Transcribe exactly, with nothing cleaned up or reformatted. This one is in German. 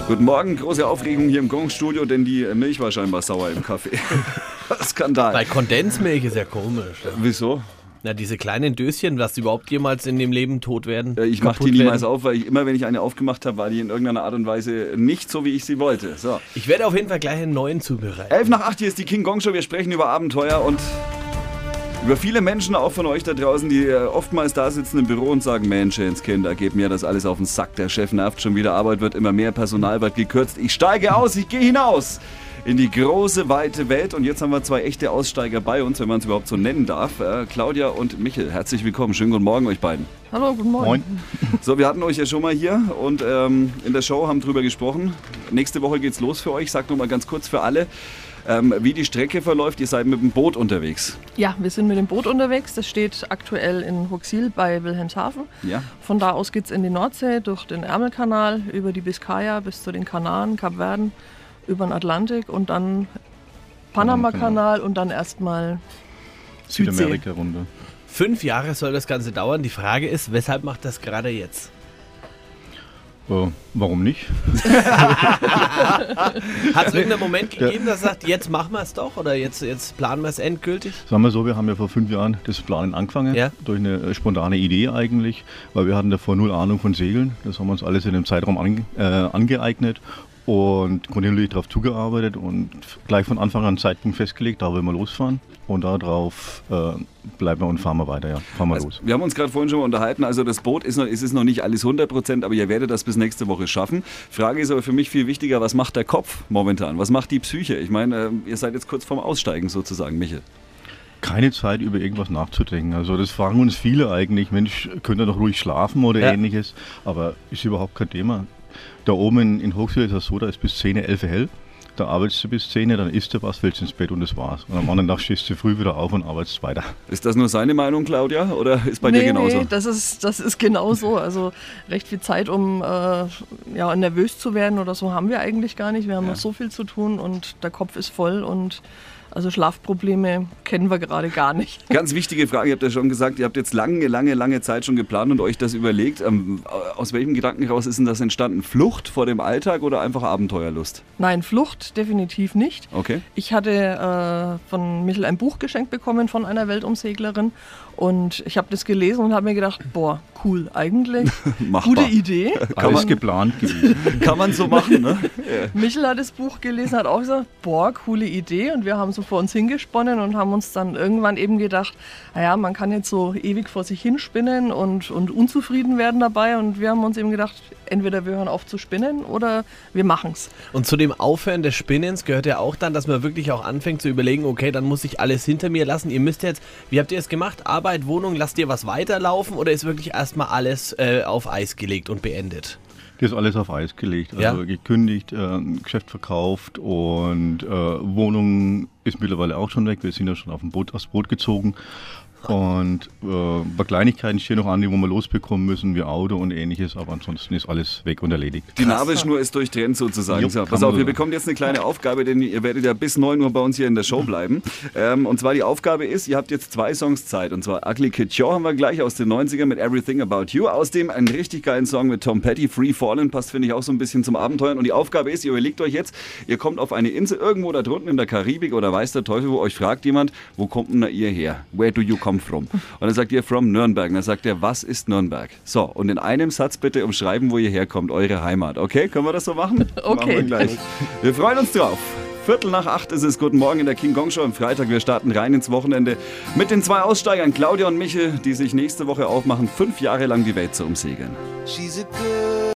Guten Morgen, große Aufregung hier im Gong-Studio, denn die Milch war scheinbar sauer im Kaffee. Skandal. Bei Kondensmilch ist ja komisch. Ja. Wieso? Na, diese kleinen Döschen, dass die überhaupt jemals in dem Leben tot werden. Ja, ich mache die niemals auf, weil ich immer, wenn ich eine aufgemacht habe, war die in irgendeiner Art und Weise nicht so, wie ich sie wollte. So. Ich werde auf jeden Fall gleich einen neuen zubereiten. elf nach acht, hier ist die King Gong Show. Wir sprechen über Abenteuer und über viele Menschen, auch von euch da draußen, die oftmals da sitzen im Büro und sagen, Menschenskinder, geht mir das alles auf den Sack. Der Chef nervt schon wieder, Arbeit wird immer mehr, Personal wird gekürzt. Ich steige aus, ich gehe hinaus in die große, weite Welt. Und jetzt haben wir zwei echte Aussteiger bei uns, wenn man es überhaupt so nennen darf. Äh, Claudia und Michel, herzlich willkommen. Schönen guten Morgen euch beiden. Hallo, guten Morgen. Moin. So, wir hatten euch ja schon mal hier und ähm, in der Show haben drüber gesprochen. Nächste Woche geht's los für euch. Sagt noch mal ganz kurz für alle, ähm, wie die Strecke verläuft. Ihr seid mit dem Boot unterwegs. Ja, wir sind mit dem Boot unterwegs. Das steht aktuell in Huxil bei Wilhelmshaven. Ja. Von da aus geht's in die Nordsee, durch den Ärmelkanal, über die Biskaya bis zu den Kanaren, Kapverden, über den Atlantik und dann Panama-Kanal und dann erstmal Südamerika runter. Fünf Jahre soll das Ganze dauern. Die Frage ist, weshalb macht das gerade jetzt? Äh, warum nicht? Hat es irgendeinen Moment gegeben, dass sagt, jetzt machen wir es doch oder jetzt, jetzt planen wir es endgültig? Sagen wir so, wir haben ja vor fünf Jahren das Planen angefangen, ja. Durch eine spontane Idee eigentlich, weil wir hatten davor null Ahnung von Segeln. Das haben wir uns alles in dem Zeitraum ange, äh, angeeignet und kontinuierlich darauf zugearbeitet und gleich von Anfang an einen Zeitpunkt festgelegt, da wollen wir losfahren und darauf äh, bleiben wir und fahren wir weiter, ja, fahren wir also, los. Wir haben uns gerade vorhin schon mal unterhalten, also das Boot ist noch, es ist noch nicht alles hundert Prozent, aber ihr werdet das bis nächste Woche schaffen. Frage ist aber für mich viel wichtiger, was macht der Kopf momentan, was macht die Psyche? Ich meine, ihr seid jetzt kurz vorm Aussteigen sozusagen, Michel. Keine Zeit, über irgendwas nachzudenken. Also das fragen uns viele eigentlich, Mensch, könnt ihr doch ruhig schlafen oder ja. Ähnliches, aber ist überhaupt kein Thema. Da oben in, in Huxil ist das so, da ist bis zehn, elf hell. Da arbeitest du bis zehn, dann isst du was, fällst ins Bett und das war's. Und am anderen Tag stehst du früh wieder auf und arbeitest weiter. Ist das nur seine Meinung, Claudia, oder ist bei nee, dir genauso? Nee, das ist, das ist genauso. Also recht viel Zeit, um äh, ja, nervös zu werden oder so, haben wir eigentlich gar nicht. Wir haben ja. noch so viel zu tun und der Kopf ist voll und also Schlafprobleme kennen wir gerade gar nicht. Ganz wichtige Frage, ihr habt ja schon gesagt, ihr habt jetzt lange, lange, lange Zeit schon geplant und euch das überlegt. Ähm, aus welchem Gedanken heraus ist denn das entstanden? Flucht vor dem Alltag oder einfach Abenteuerlust? Nein, Flucht definitiv nicht. Okay. Ich hatte äh, von Michel ein Buch geschenkt bekommen von einer Weltumseglerin und ich habe das gelesen und habe mir gedacht, boah, cool, eigentlich, gute Idee. Alles geplant gewesen. Kann man so machen, ne? Ja. Michel hat das Buch gelesen, hat auch gesagt, boah, coole Idee und wir haben so vor uns hingesponnen und haben uns dann irgendwann eben gedacht, naja, man kann jetzt so ewig vor sich hinspinnen und, und unzufrieden werden dabei und wir haben uns eben gedacht, entweder wir hören auf zu spinnen oder wir machen's. Und zu dem Aufhören des Spinnens gehört ja auch dann, dass man wirklich auch anfängt zu überlegen, okay, dann muss ich alles hinter mir lassen. Ihr müsst jetzt, wie habt ihr es gemacht? Arbeit, Wohnung, lasst ihr was weiterlaufen oder ist wirklich erstmal alles äh, auf Eis gelegt und beendet? Das ist alles auf Eis gelegt, also ja. gekündigt, äh, Geschäft verkauft und äh, Wohnung ist mittlerweile auch schon weg. Wir sind ja schon auf dem Boot, aufs Boot gezogen und äh, ein paar Kleinigkeiten stehen noch an, die wo wir losbekommen müssen, wie Auto und ähnliches, aber ansonsten ist alles weg und erledigt. Die Nabelschnur ist durchtrennt sozusagen. Jupp, so, pass auf, ihr bekommt jetzt eine kleine Aufgabe, denn ihr werdet ja bis neun Uhr bei uns hier in der Show bleiben. Ähm, und zwar die Aufgabe ist, ihr habt jetzt zwei Songs Zeit und zwar Ugly Kid Joe haben wir gleich aus den neunzigern mit Everything About You, außerdem einen richtig geilen Song mit Tom Petty, Free Fallin', passt finde ich auch so ein bisschen zum Abenteuern und die Aufgabe ist, ihr überlegt euch jetzt, ihr kommt auf eine Insel irgendwo da drunten in der Karibik oder weiß der Teufel, wo euch fragt jemand, wo kommt denn ihr her? Where do you come from? Und dann sagt ihr from Nürnberg. Und dann sagt er, was ist Nürnberg? So, und in einem Satz bitte umschreiben, wo ihr herkommt, eure Heimat. Okay, können wir das so machen? Okay. Machen wir gleich. Wir freuen uns drauf. Viertel nach acht ist es. Guten Morgen in der King Gong Show am Freitag. Wir starten rein ins Wochenende mit den zwei Aussteigern, Claudia und Michel, die sich nächste Woche aufmachen, fünf Jahre lang die Welt zu umsegeln.